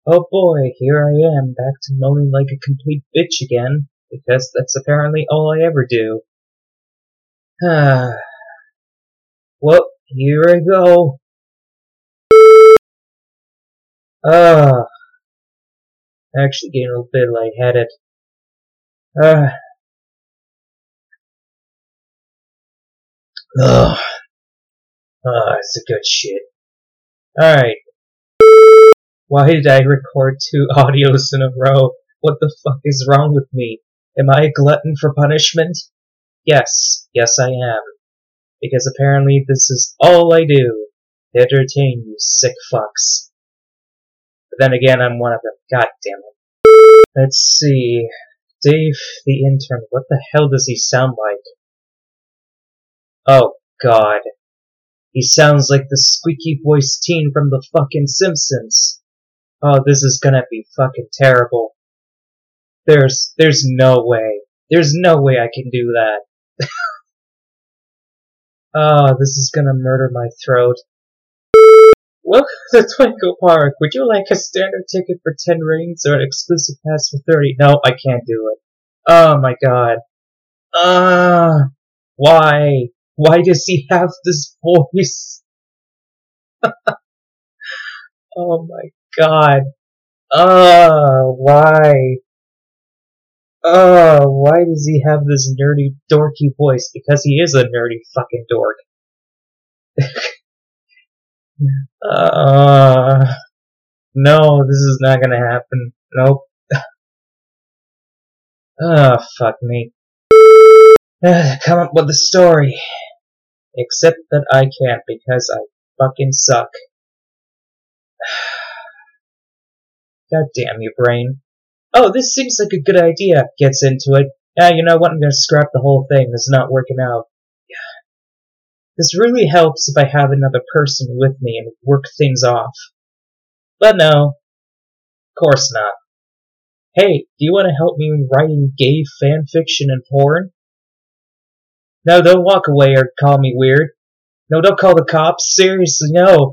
Oh boy, here I am, back to moaning like a complete bitch again, because that's apparently all I ever do. Well, here I go. Ah, actually getting a little bit lightheaded. Ah, ugh. It's a good shit. Alright, why did I record 2 audios in a row? What the fuck is wrong with me? Am I a glutton for punishment? Yes, I am. Because apparently this is all I do. To entertain you sick fucks. But then again, I'm one of them. God damn it. Let's see. Dave, the intern, what the hell does he sound like? Oh, God. He sounds like the squeaky voiced teen from the fucking Simpsons. Oh, this is gonna be fucking terrible. There's no way. There's no way I can do that. Oh, this is gonna murder my throat. Welcome to Twinkle Park. Would you like a standard ticket for 10 rings or an exclusive pass for 30? No, I can't do it. Oh my god. Why? Why does he have this voice? Oh my god. Why? Why does he have this nerdy, dorky voice? Because he is a nerdy fucking dork. No, this is not gonna happen. Nope. Fuck me. Come up with a story. Except that I can't because I fucking suck. God damn you, brain. Oh, this seems like a good idea. Gets into it. You know what? I'm gonna scrap the whole thing. This is not working out. This really helps if I have another person with me and work things off. But no, of course not. Hey, do you want to help me in writing gay fanfiction and porn? No, don't walk away or call me weird. No, don't call the cops. Seriously, no.